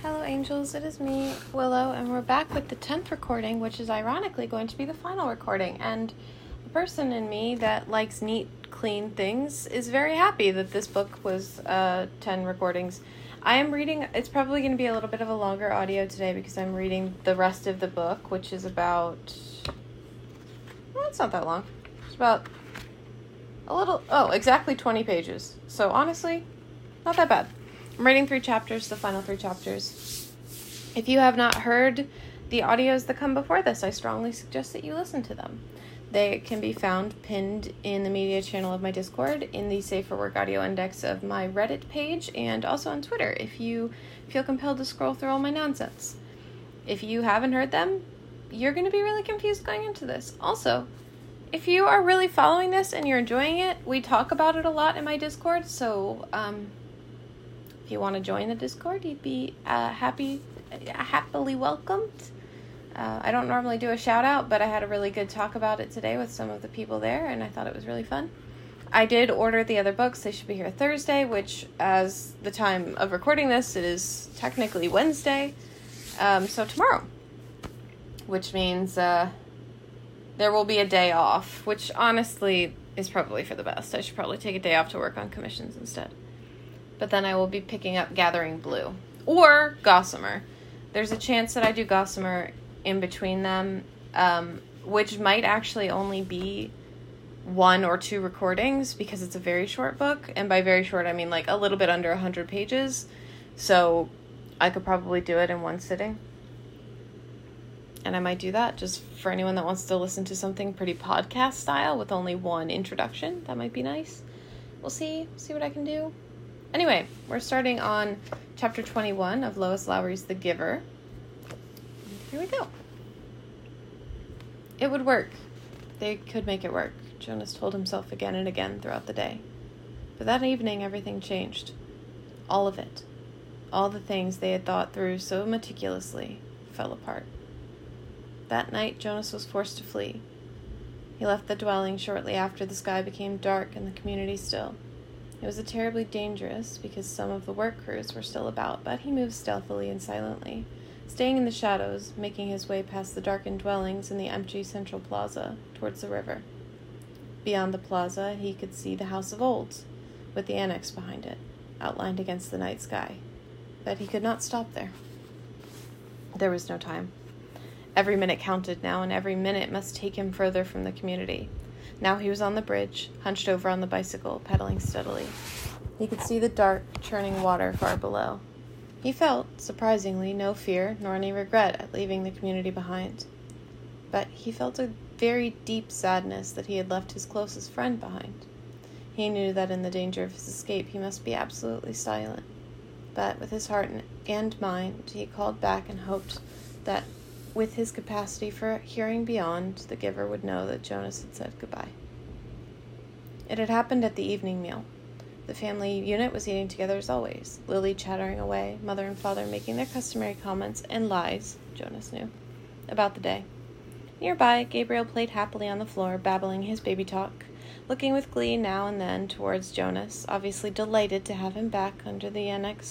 Hello angels, it is me, Willow, and we're back with the 10th recording, which is ironically going to be the final recording. And the person in me that likes neat, clean things is very happy that this book was 10 recordings. I am reading, it's probably going to be a little bit of a longer audio today because I'm reading the rest of the book, which is about, well, it's not that long. It's about exactly 20 pages. So honestly, not that bad. I'm reading 3 chapters, the final 3 chapters. If you have not heard the audios that come before this, I strongly suggest that you listen to them. They can be found pinned in the media channel of my Discord, in the Safe for Work audio index of my Reddit page, and also on Twitter if you feel compelled to scroll through all my nonsense. If you haven't heard them, you're going to be really confused going into this. Also, if you are really following this and you're enjoying it, we talk about it a lot in my Discord, so if you want to join the Discord, you'd be happily welcomed. I don't normally do a shout out, but I had a really good talk about it today with some of the people there, and I thought it was really fun. I did order the other books. They should be here Thursday, which, as the time of recording this, it is technically Wednesday. So tomorrow, which means there will be a day off, which honestly is probably for the best. I should probably take a day off to work on commissions instead. But then I will be picking up Gathering Blue or Gossamer. There's a chance that I do Gossamer in between them, which might actually only be 1 or 2 recordings because it's a very short book. And by very short, I mean like a little bit under 100 pages. So I could probably do it in one sitting. And I might do that just for anyone that wants to listen to something pretty podcast style with only one introduction. That might be nice. We'll see what I can do. Anyway, we're starting on chapter 21 of Lois Lowry's The Giver. Here we go. It would work. They could make it work, Jonas told himself again and again throughout the day. But that evening, everything changed. All of it. All the things they had thought through so meticulously fell apart. That night, Jonas was forced to flee. He left the dwelling shortly after the sky became dark and the community still. It was terribly dangerous because some of the work crews were still about, but he moved stealthily and silently, staying in the shadows, making his way past the darkened dwellings in the empty central plaza towards the river. Beyond the plaza, he could see the House of Olds, with the annex behind it, outlined against the night sky. But he could not stop there. There was no time. Every minute counted now, and every minute must take him further from the community. Now he was on the bridge, hunched over on the bicycle, pedaling steadily. He could see the dark, churning water far below. He felt, surprisingly, no fear nor any regret at leaving the community behind. But he felt a very deep sadness that he had left his closest friend behind. He knew that in the danger of his escape he must be absolutely silent. But with his heart and mind, he called back and hoped that with his capacity for hearing beyond, the giver would know that Jonas had said goodbye. It had happened at the evening meal. The family unit was eating together as always, Lily chattering away, mother and father making their customary comments and lies, Jonas knew, about the day. Nearby, Gabriel played happily on the floor, babbling his baby talk, looking with glee now and then towards Jonas, obviously delighted to have him back under the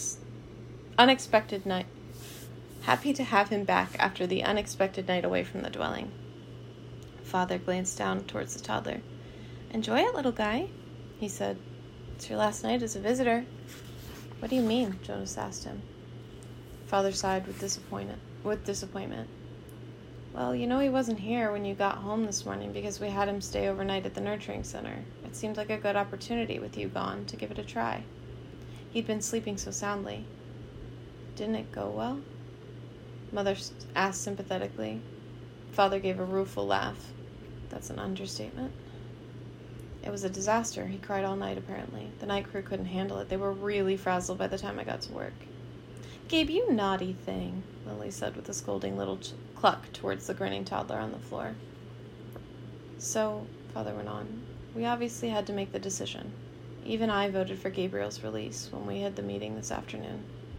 unexpected night. Happy to have him back after the unexpected night away from the dwelling. Father glanced down towards the toddler. "Enjoy it, little guy," he said. "It's your last night as a visitor." "What do you mean?" Jonas asked him. Father sighed with disappointment. "Well, you know he wasn't here when you got home this morning because we had him stay overnight at the nurturing center. It seemed like a good opportunity with you gone to give it a try. He'd been sleeping so soundly." "Didn't it go well?" Mother asked sympathetically. Father gave a rueful laugh. "That's an understatement." "It was a disaster. He cried all night, apparently. The night crew couldn't handle it. They were really frazzled by the time I got to work." "Gabe, you naughty thing," Lily said with a scolding little cluck towards the grinning toddler on the floor. "So," Father went on, "we obviously had to make the decision. Even I voted for Gabriel's release when we had the meeting this afternoon."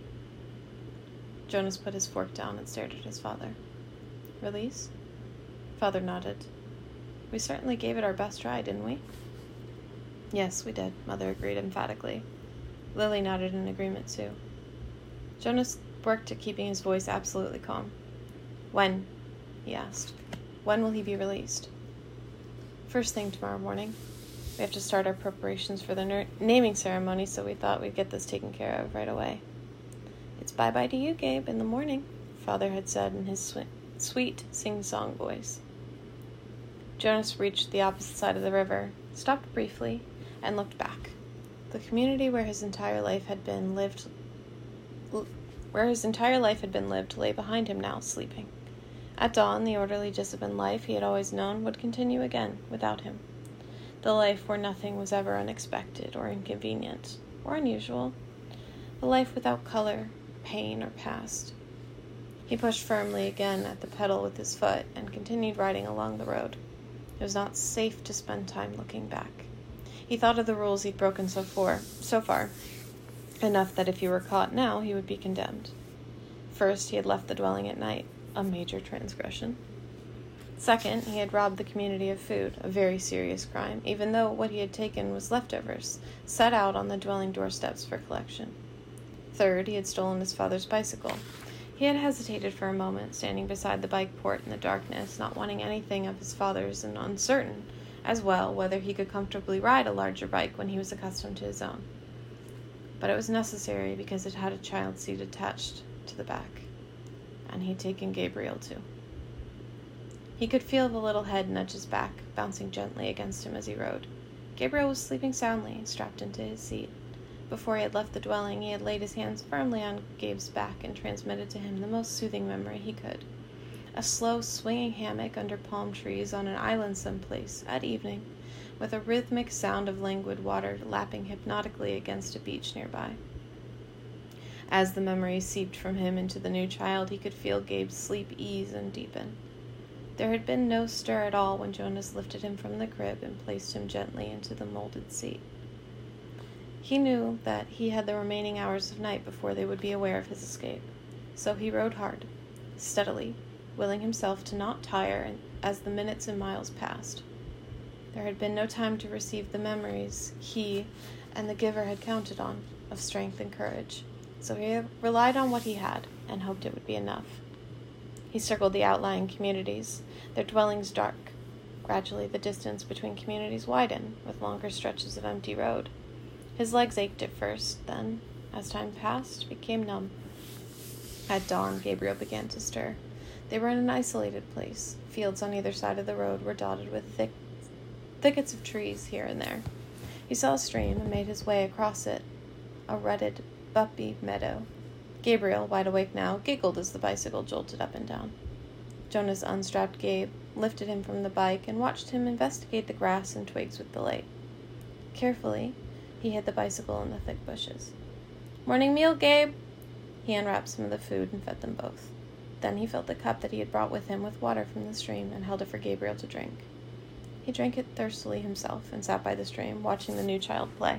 Jonas put his fork down and stared at his father. "Release?" Father nodded. "We certainly gave it our best try, didn't we?" "Yes, we did," Mother agreed emphatically. Lily nodded in agreement too. Jonas worked at keeping his voice absolutely calm. "When?" he asked. "When will he be released?" "First thing tomorrow morning. We have to start our preparations for the naming ceremony, so we thought we'd get this taken care of right away." "It's bye-bye to you, Gabe, in the morning," Father had said in his sweet, sing-song voice. Jonas reached the opposite side of the river, stopped briefly, and looked back. The community where his entire life had been lived lay behind him now, sleeping. At dawn, the orderly, disciplined life he had always known would continue again without him. The life where nothing was ever unexpected or inconvenient or unusual. The life without color, pain, or past. He pushed firmly again at the pedal with his foot and continued riding along the road. It was not safe to spend time looking back. He thought of the rules he'd broken so far, enough that if he were caught now, he would be condemned. First, he had left the dwelling at night, a major transgression. Second, he had robbed the community of food, a very serious crime, even though what he had taken was leftovers, set out on the dwelling doorsteps for collection. Third, he had stolen his father's bicycle. He had hesitated for a moment, standing beside the bike port in the darkness, not wanting anything of his father's and uncertain, as well, whether he could comfortably ride a larger bike when he was accustomed to his own. But it was necessary because it had a child seat attached to the back, and he'd taken Gabriel too. He could feel the little head nudge his back, bouncing gently against him as he rode. Gabriel was sleeping soundly, strapped into his seat. Before he had left the dwelling, he had laid his hands firmly on Gabe's back and transmitted to him the most soothing memory he could. A slow, swinging hammock under palm trees on an island someplace, at evening, with a rhythmic sound of languid water lapping hypnotically against a beach nearby. As the memory seeped from him into the new child, he could feel Gabe's sleep ease and deepen. There had been no stir at all when Jonas lifted him from the crib and placed him gently into the molded seat. He knew that he had the remaining hours of night before they would be aware of his escape, so he rode hard, steadily, willing himself to not tire as the minutes and miles passed. There had been no time to receive the memories he and the giver had counted on, of strength and courage, so he relied on what he had and hoped it would be enough. He circled the outlying communities, their dwellings dark. Gradually, the distance between communities widened, with longer stretches of empty road. His legs ached at first, then, as time passed, became numb. At dawn, Gabriel began to stir. They were in an isolated place. Fields on either side of the road were dotted with thickets of trees here and there. He saw a stream and made his way across it, a rutted, bumpy meadow. Gabriel, wide awake now, giggled as the bicycle jolted up and down. Jonas unstrapped Gabe, lifted him from the bike, and watched him investigate the grass and twigs with delight. Carefully, he hid the bicycle in the thick bushes. "Morning meal, Gabe!" He unwrapped some of the food and fed them both. Then he filled the cup that he had brought with him with water from the stream and held it for Gabriel to drink. He drank it thirstily himself and sat by the stream, watching the new child play.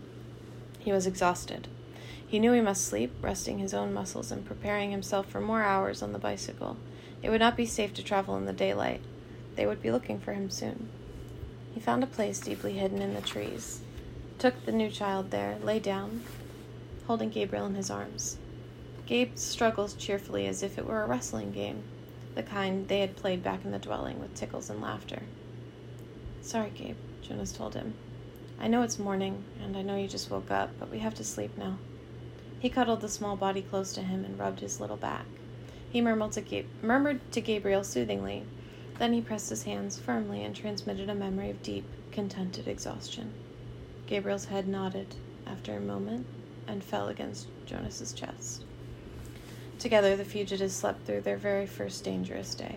He was exhausted. He knew he must sleep, resting his own muscles and preparing himself for more hours on the bicycle. It would not be safe to travel in the daylight. They would be looking for him soon. He found a place deeply hidden in the trees, took the new child there, lay down, holding Gabriel in his arms. Gabe struggled cheerfully as if it were a wrestling game, the kind they had played back in the dwelling with tickles and laughter. "Sorry, Gabe," Jonas told him. "I know it's morning, and I know you just woke up, but we have to sleep now." He cuddled the small body close to him and rubbed his little back. He murmured to Gabriel soothingly. Then he pressed his hands firmly and transmitted a memory of deep, contented exhaustion. Gabriel's head nodded after a moment and fell against Jonas's chest. Together, the fugitives slept through their very first dangerous day.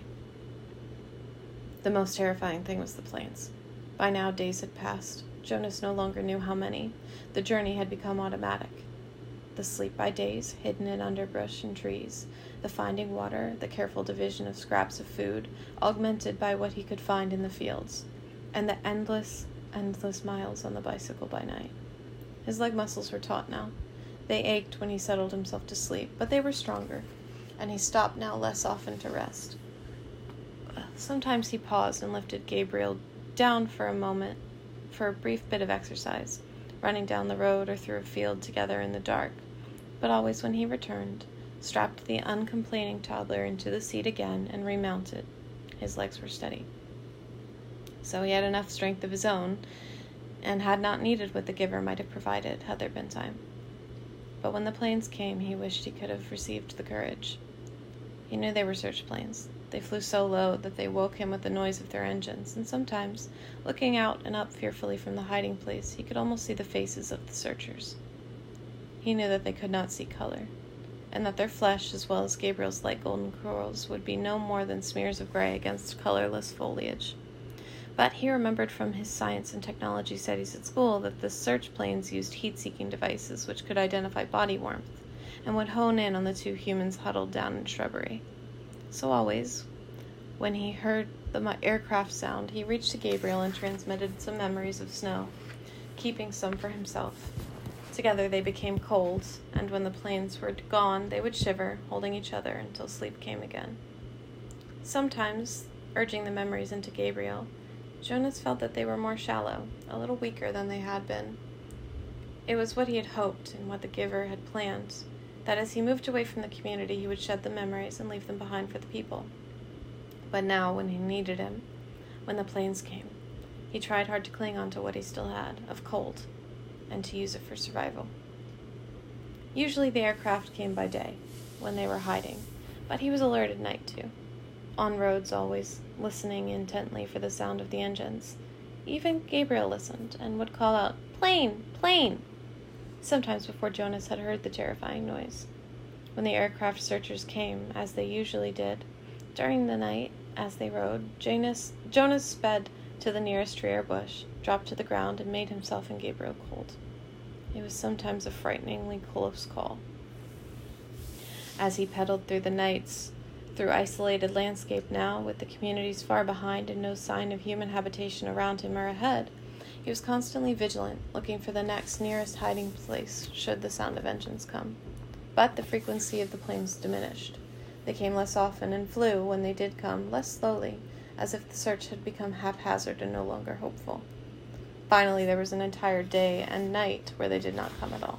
The most terrifying thing was the plains. By now, days had passed. Jonas no longer knew how many. The journey had become automatic. The sleep by days, hidden in underbrush and trees, the finding water, the careful division of scraps of food, augmented by what he could find in the fields, and the endless miles on the bicycle by night. His leg muscles were taut now. They ached when he settled himself to sleep, but they were stronger, and he stopped now less often to rest. Sometimes he paused and lifted Gabriel down for a moment, for a brief bit of exercise, running down the road or through a field together in the dark. But always when he returned, strapped the uncomplaining toddler into the seat again, and remounted. His legs were steady. So he had enough strength of his own, and had not needed what the giver might have provided had there been time. But when the planes came, he wished he could have received the courage. He knew they were search planes. They flew so low that they woke him with the noise of their engines, and sometimes, looking out and up fearfully from the hiding place, he could almost see the faces of the searchers. He knew that they could not see color, and that their flesh, as well as Gabriel's light golden curls, would be no more than smears of gray against colorless foliage. But he remembered from his science and technology studies at school that the search planes used heat-seeking devices which could identify body warmth, and would hone in on the two humans huddled down in shrubbery. So always, when he heard the aircraft sound, he reached to Gabriel and transmitted some memories of snow, keeping some for himself. Together they became cold, and when the planes were gone, they would shiver, holding each other until sleep came again. Sometimes, urging the memories into Gabriel, Jonas felt that they were more shallow, a little weaker than they had been. It was what he had hoped and what the giver had planned, that as he moved away from the community, he would shed the memories and leave them behind for the people. But now, when he needed him, when the planes came, he tried hard to cling on to what he still had, of cold, and to use it for survival. Usually the aircraft came by day, when they were hiding, but he was alert at night too. On roads always, listening intently for the sound of the engines. Even Gabriel listened, and would call out, "Plane! Plane!" sometimes before Jonas had heard the terrifying noise. When the aircraft searchers came, as they usually did, during the night, as they rode, Jonas sped to the nearest tree or bush, dropped to the ground, and made himself and Gabriel cold. It was sometimes a frighteningly close call. As he pedaled through the nights, through isolated landscape now, with the communities far behind and no sign of human habitation around him or ahead, he was constantly vigilant, looking for the next nearest hiding place should the sound of engines come. But the frequency of the planes diminished. They came less often and flew, when they did come, less slowly, as if the search had become haphazard and no longer hopeful. Finally, there was an entire day and night where they did not come at all.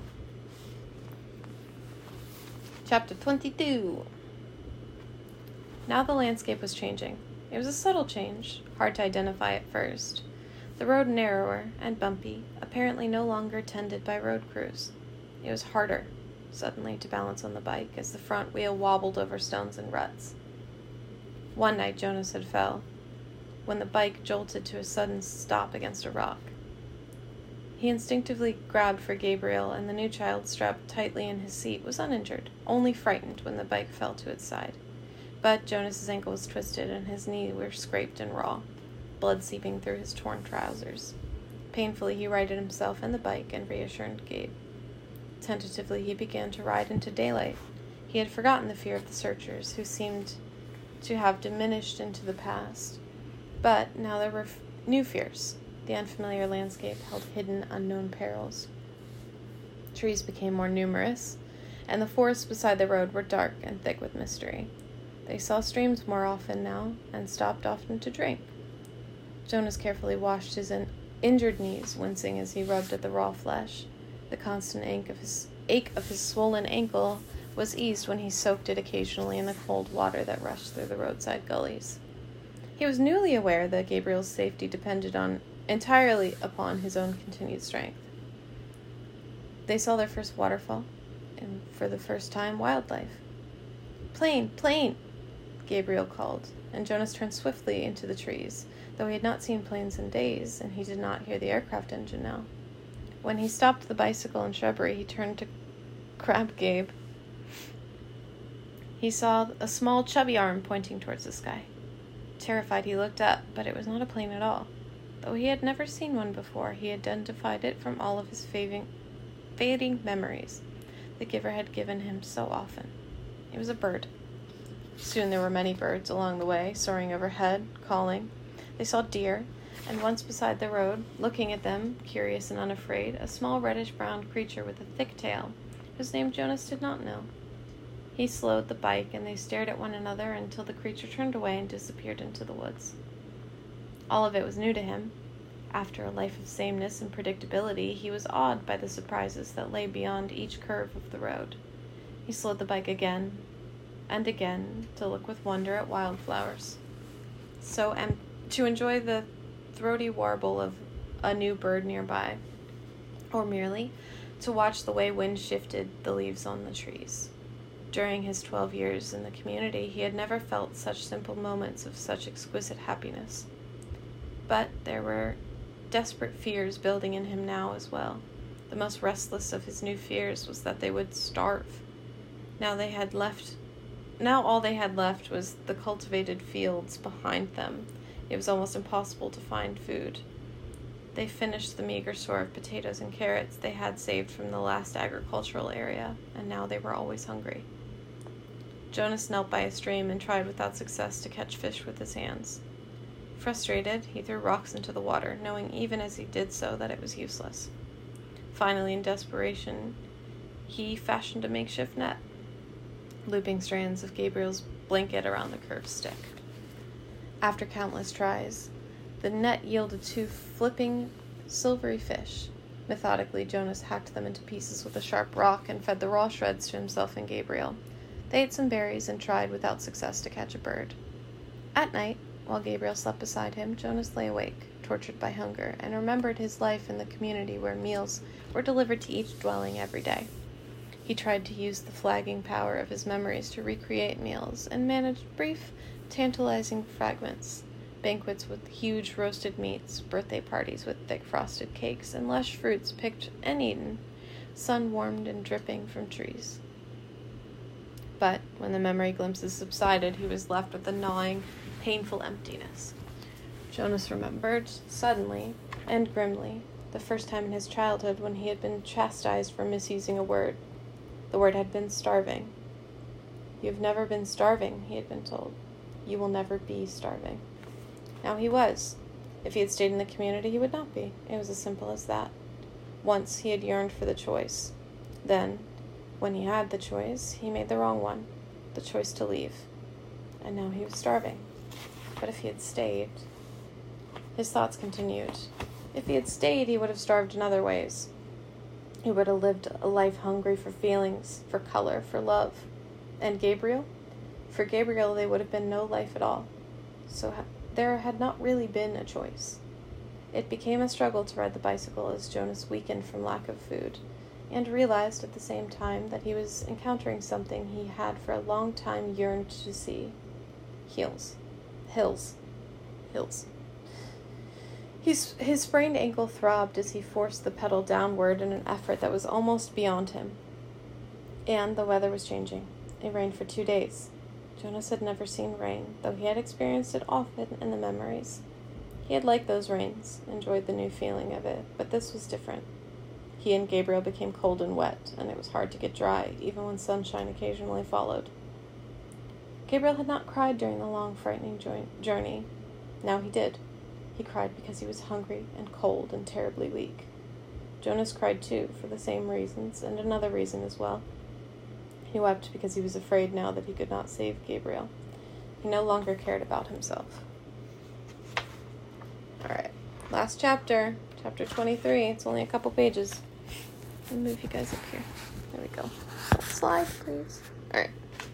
Chapter 22. Now the landscape was changing. It was a subtle change, hard to identify at first. The road narrower and bumpy, apparently no longer tended by road crews. It was harder, suddenly, to balance on the bike as the front wheel wobbled over stones and ruts. One night Jonas had fell, when the bike jolted to a sudden stop against a rock. He instinctively grabbed for Gabriel, and the new child, strapped tightly in his seat, was uninjured, only frightened when the bike fell to its side. But Jonas's ankle was twisted, and his knee were scraped and raw, blood seeping through his torn trousers. Painfully he righted himself and the bike and reassured Gabe. Tentatively he began to ride into daylight. He had forgotten the fear of the searchers, who seemed to have diminished into the past. But now there were new fears. The unfamiliar landscape held hidden, unknown perils. Trees became more numerous, and the forests beside the road were dark and thick with mystery. They saw streams more often now, and stopped often to drink. Jonas carefully washed his injured knees, wincing as he rubbed at the raw flesh. The constant ache of his swollen ankle was eased when he soaked it occasionally in the cold water that rushed through the roadside gullies. He was newly aware that Gabriel's safety depended entirely upon his own continued strength. They saw their first waterfall, and for the first time, wildlife. "Plane! Plane!" Gabriel called, and Jonas turned swiftly into the trees, though he had not seen planes in days, and he did not hear the aircraft engine now. When he stopped the bicycle in shrubbery, he turned to grab Gabe. He saw a small, chubby arm pointing towards the sky. Terrified, he looked up, but it was not a plane at all. Though he had never seen one before, he identified it from all of his fading memories the giver had given him so often. It was a bird. Soon there were many birds along the way, soaring overhead, calling. They saw deer, and once beside the road, looking at them, curious and unafraid, a small reddish-brown creature with a thick tail, whose name Jonas did not know. He slowed the bike, and they stared at one another until the creature turned away and disappeared into the woods. All of it was new to him. After a life of sameness and predictability, he was awed by the surprises that lay beyond each curve of the road. He slowed the bike again and again to look with wonder at wildflowers, to enjoy the throaty warble of a new bird nearby, or merely to watch the way wind shifted the leaves on the trees. During his 12 years in the community, he had never felt such simple moments of such exquisite happiness. But there were desperate fears building in him now as well. The most restless of his new fears was that they would starve. Now all they had left was the cultivated fields behind them. It was almost impossible to find food. They finished the meager store of potatoes and carrots they had saved from the last agricultural area, and now they were always hungry. Jonas knelt by a stream and tried without success to catch fish with his hands. Frustrated, he threw rocks into the water, knowing even as he did so that it was useless. Finally, in desperation, he fashioned a makeshift net, looping strands of Gabriel's blanket around the curved stick. After countless tries, the net yielded 2 flipping, silvery fish. Methodically, Jonas hacked them into pieces with a sharp rock and fed the raw shreds to himself and Gabriel. They ate some berries and tried without success to catch a bird. At night, while Gabriel slept beside him, Jonas lay awake, tortured by hunger, and remembered his life in the community where meals were delivered to each dwelling every day. He tried to use the flagging power of his memories to recreate meals and managed brief, tantalizing fragments, banquets with huge roasted meats, birthday parties with thick frosted cakes, and lush fruits picked and eaten, sun-warmed and dripping from trees. But when the memory glimpses subsided, he was left with a gnawing, painful emptiness. Jonas remembered, suddenly and grimly, the first time in his childhood when he had been chastised for misusing a word. The word had been starving. "You have never been starving," he had been told. "You will never be starving." Now he was. If he had stayed in the community, he would not be. It was as simple as that. Once he had yearned for the choice. Then, when he had the choice, he made the wrong one, the choice to leave. And now he was starving. But if he had stayed... His thoughts continued. If he had stayed, he would have starved in other ways. He would have lived a life hungry for feelings, for color, for love. And Gabriel? For Gabriel, there would have been no life at all. So there had not really been a choice. It became a struggle to ride the bicycle as Jonas weakened from lack of food, and realized at the same time that he was encountering something he had for a long time yearned to see. Hills. His sprained ankle throbbed as he forced the pedal downward in an effort that was almost beyond him. And the weather was changing. It rained for 2 days. Jonas had never seen rain, though he had experienced it often in the memories. He had liked those rains, enjoyed the new feeling of it, but this was different. He and Gabriel became cold and wet, and it was hard to get dry, even when sunshine occasionally followed. Gabriel had not cried during the long, frightening journey. Now he did. He cried because he was hungry and cold and terribly weak. Jonas cried too, for the same reasons, and another reason as well. He wept because he was afraid now that he could not save Gabriel. He no longer cared about himself. Alright, last chapter, chapter 23. It's only a couple pages. I'll move you guys up here. There we go. Slide, please. Alright.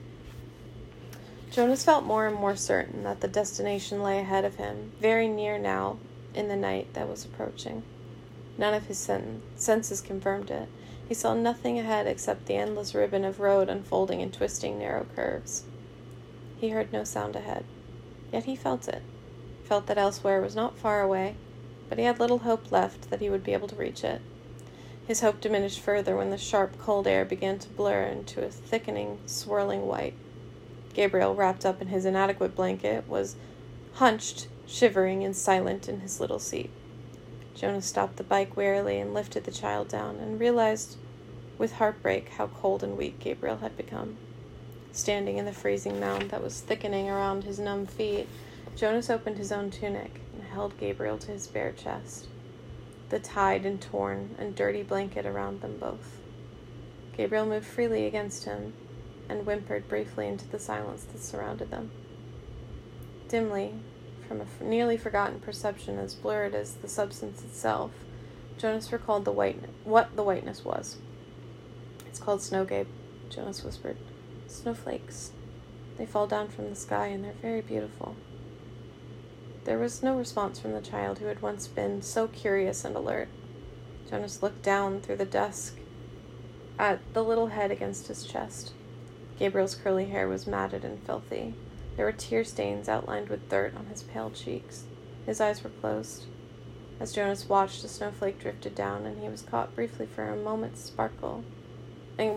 Jonas felt more and more certain that the destination lay ahead of him, very near now in the night that was approaching. None of his senses confirmed it. He saw nothing ahead except the endless ribbon of road unfolding in twisting, narrow curves. He heard no sound ahead, yet he felt it. Felt that elsewhere was not far away, but he had little hope left that he would be able to reach it. His hope diminished further when the sharp, cold air began to blur into a thickening, swirling white. Gabriel, wrapped up in his inadequate blanket, was hunched, shivering and silent in his little seat. Jonas stopped the bike wearily and lifted the child down, and realized with heartbreak how cold and weak Gabriel had become. Standing in the freezing mound that was thickening around his numb feet, Jonas opened his own tunic and held Gabriel to his bare chest, the tied and torn and dirty blanket around them both. Gabriel moved freely against him and whimpered briefly into the silence that surrounded them. Dimly, from a nearly forgotten perception as blurred as the substance itself, Jonas recalled what the whiteness was. "It's called snow, Gabe. Jonas whispered. Snowflakes. They fall down from the sky, and they're very beautiful. There was no response from the child who had once been so curious and alert. Jonas looked down through the dusk at the little head against his chest. Gabriel's curly hair was matted and filthy. There were tear stains outlined with dirt on his pale cheeks. His eyes were closed. As Jonas watched, a snowflake drifted down, and he was caught briefly for a moment's sparkle in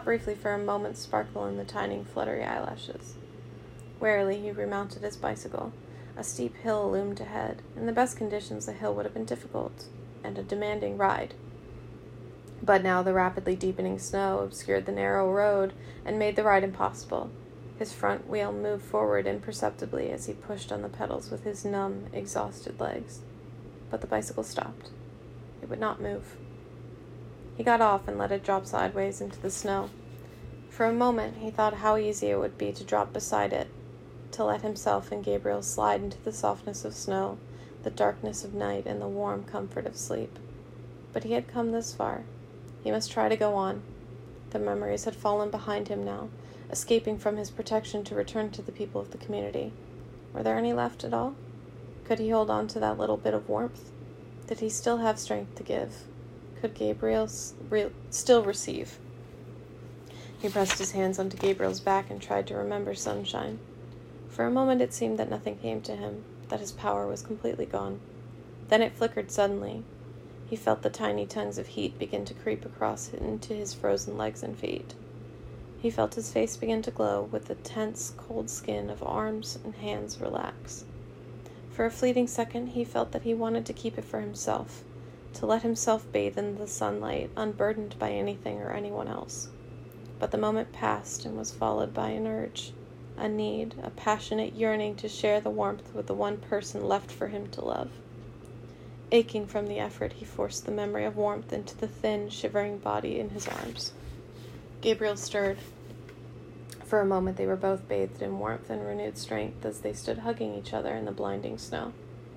the tiny, fluttery eyelashes. Warily, he remounted his bicycle. A steep hill loomed ahead. In the best conditions, the hill would have been difficult and a demanding ride. But now the rapidly deepening snow obscured the narrow road and made the ride impossible. His front wheel moved forward imperceptibly as he pushed on the pedals with his numb, exhausted legs. But the bicycle stopped. It would not move. He got off and let it drop sideways into the snow. For a moment, he thought how easy it would be to drop beside it, to let himself and Gabriel slide into the softness of snow, the darkness of night, and the warm comfort of sleep. But he had come this far. He must try to go on. The memories had fallen behind him now, escaping from his protection to return to the people of the community. Were there any left at all? Could he hold on to that little bit of warmth? Did he still have strength to give? Could Gabriel still receive? He pressed his hands onto Gabriel's back and tried to remember sunshine. For a moment it seemed that nothing came to him, that his power was completely gone. Then it flickered suddenly. He felt the tiny tongues of heat begin to creep across into his frozen legs and feet. He felt his face begin to glow with the tense, cold skin of arms and hands relax. For a fleeting second, he felt that he wanted to keep it for himself, to let himself bathe in the sunlight, unburdened by anything or anyone else. But the moment passed and was followed by an urge, a need, a passionate yearning to share the warmth with the one person left for him to love. Aching from the effort, he forced the memory of warmth into the thin, shivering body in his arms. Gabriel stirred. For a moment they were both bathed in warmth and renewed strength as they stood hugging each other in the blinding snow.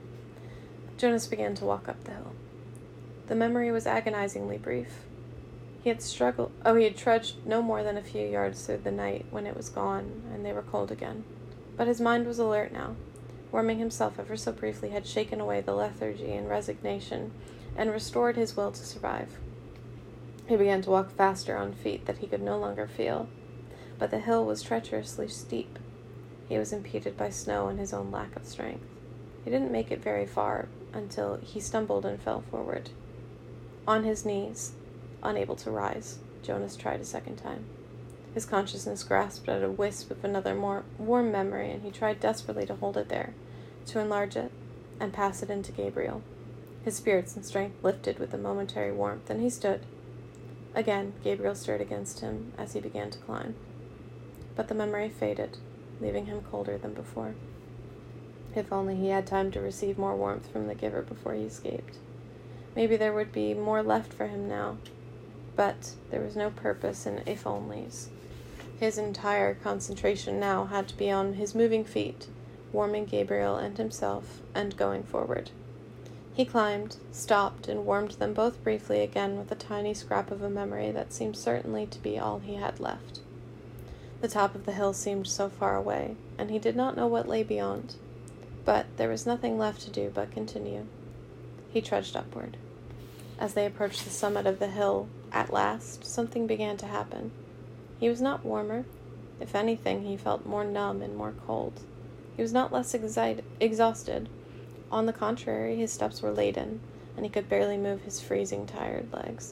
Jonas began to walk up the hill. The memory was agonizingly brief. He had trudged no more than a few yards through the night when it was gone, and they were cold again. But his mind was alert now. Warming himself ever so briefly had shaken away the lethargy and resignation, and restored his will to survive. He began to walk faster on feet that he could no longer feel, but the hill was treacherously steep. He was impeded by snow and his own lack of strength. He didn't make it very far until he stumbled and fell forward. On his knees, unable to rise, Jonas tried a second time. His consciousness grasped at a wisp of another more warm memory, and he tried desperately to hold it there, to enlarge it, and pass it into Gabriel. His spirits and strength lifted with a momentary warmth, and he stood. Again, Gabriel stirred against him as he began to climb. But the memory faded, leaving him colder than before. If only he had time to receive more warmth from the giver before he escaped. Maybe there would be more left for him now. But there was no purpose in if-onlys. His entire concentration now had to be on his moving feet, warming Gabriel and himself, and going forward. He climbed, stopped, and warmed them both briefly again with a tiny scrap of a memory that seemed certainly to be all he had left. The top of the hill seemed so far away, and he did not know what lay beyond. But there was nothing left to do but continue. He trudged upward. As they approached the summit of the hill, at last, something began to happen. He was not warmer. If anything, he felt more numb and more cold. He was not less exhausted. On the contrary, his steps were laden, and he could barely move his freezing, tired legs.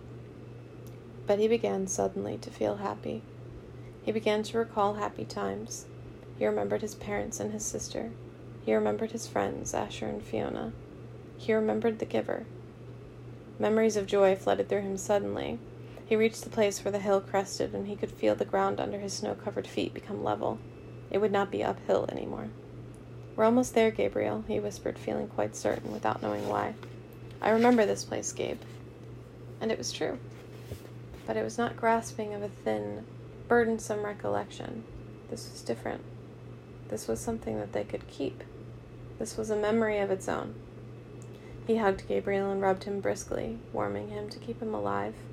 But he began suddenly to feel happy. He began to recall happy times. He remembered his parents and his sister. He remembered his friends, Asher and Fiona. He remembered the giver. Memories of joy flooded through him suddenly. He reached the place where the hill crested, and he could feel the ground under his snow-covered feet become level. It would not be uphill anymore. "We're almost there, Gabriel," he whispered, feeling quite certain, without knowing why. "I remember this place, Gabe." And it was true. But it was not grasping of a thin, burdensome recollection. This was different. This was something that they could keep. This was a memory of its own. He hugged Gabriel and rubbed him briskly, warming him to keep him alive.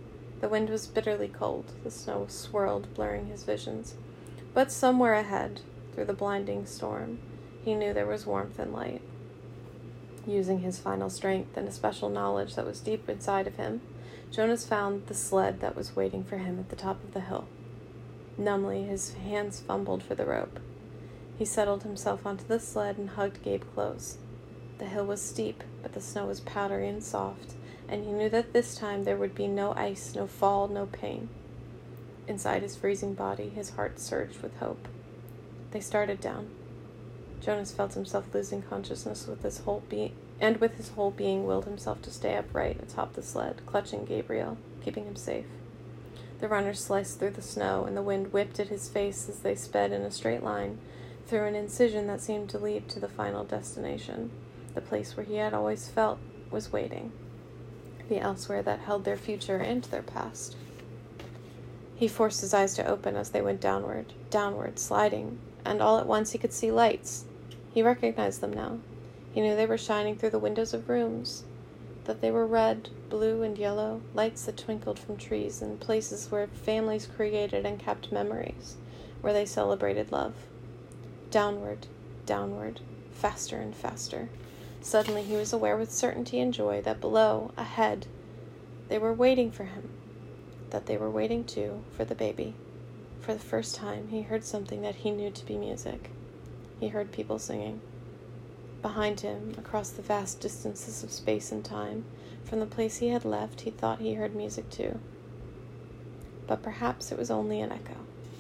The wind was bitterly cold. The snow swirled, blurring his visions. But somewhere ahead, through the blinding storm, he knew there was warmth and light. Using his final strength and a special knowledge that was deep inside of him, Jonas found the sled that was waiting for him at the top of the hill. Numbly, his hands fumbled for the rope. He settled himself onto the sled and hugged Gabe close. The hill was steep, but the snow was powdery and soft, and he knew that this time there would be no ice, no fall, no pain. Inside his freezing body, his heart surged with hope. They started down. Jonas felt himself losing consciousness with his whole being willed himself to stay upright atop the sled, clutching Gabriel, keeping him safe. The runners sliced through the snow, and the wind whipped at his face as they sped in a straight line through an incision that seemed to lead to the final destination, the place where he had always felt was waiting, the elsewhere that held their future and their past. He forced his eyes to open as they went downward, sliding, and all at once he could see lights. He recognized them now. He knew they were shining through the windows of rooms, that they were red, blue, and yellow, lights that twinkled from trees in places where families created and kept memories, where they celebrated love. Downward, faster and faster. Suddenly he was aware with certainty and joy that below, ahead, they were waiting for him, that they were waiting too for the baby. For the first time, he heard something that he knew to be music. He heard people singing. Behind him, across the vast distances of space and time, from the place he had left, he thought he heard music too. But perhaps it was only an echo.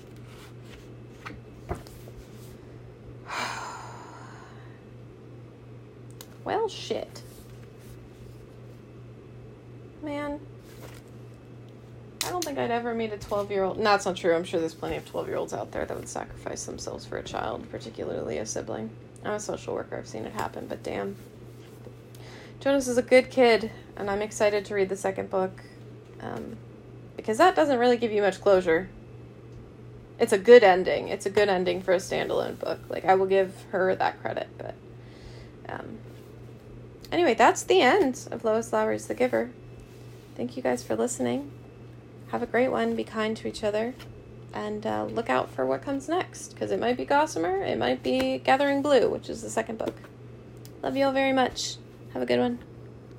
Well, shit. Man. I don't think I'd ever meet a 12-year-old. No, that's not true. I'm sure there's plenty of 12-year-olds out there that would sacrifice themselves for a child, particularly a sibling. I'm a social worker. I've seen it happen, but damn. Jonas is a good kid, and I'm excited to read the second book, because that doesn't really give you much closure. It's a good ending. It's a good ending for a standalone book. Like, I will give her that credit, but... Anyway, that's the end of Lois Lowry's The Giver. Thank you guys for listening. Have a great one. Be kind to each other. And look out for what comes next. Because it might be Gossamer. It might be Gathering Blue, which is the second book. Love you all very much. Have a good one.